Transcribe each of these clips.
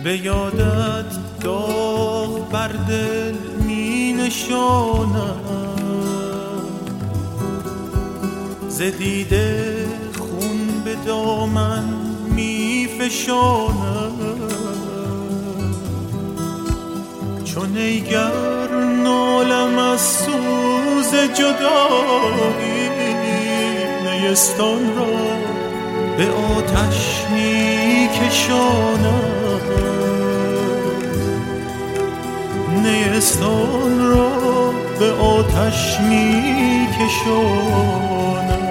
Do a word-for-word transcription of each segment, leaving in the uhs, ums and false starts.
به یادت داغ بر دل می نشانم، ز دیده خون به دامن می فشانم. چون ایگر نالم از سوز جدایی، نیستان را به آتش می کشانم، نیستان را به آتش می کشانم.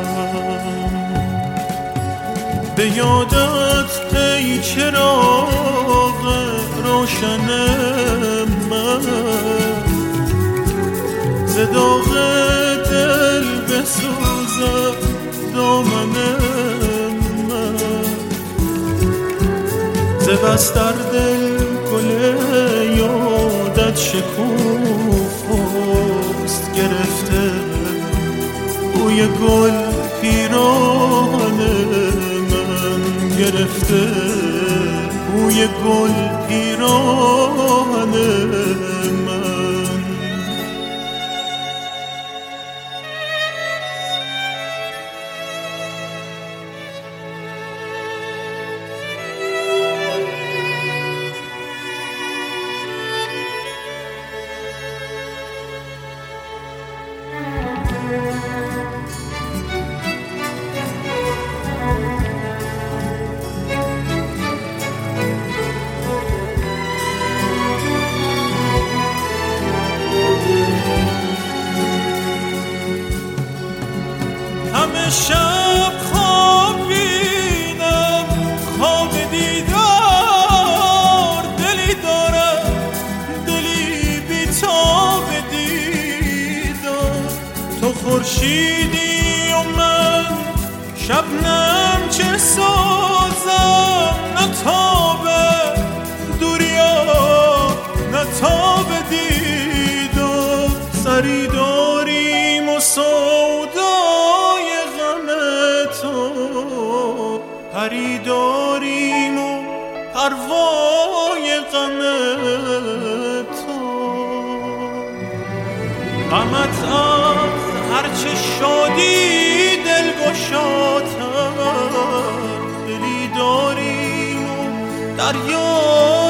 به یادت ای چراغ روشن من، ز داغ دل بسوزد دامن من، ز بس در دل گل یادت شکوفاست گرفته، بوی گل پیراهن من گرفته، بوی گل پیراهن من. همه شب خواب بینم، خواب دیدار، دلی دارم دلی بی‌تاب دیدار. تو خورشیدی و من شبنم چه سازم، نه تاب دوریا نه تاب دیدار. سری داریم و سودای غم تو، پری داریم و پروای غم تو. غمت از هرچه شادی دل گشاتر، دلی داریم و دریا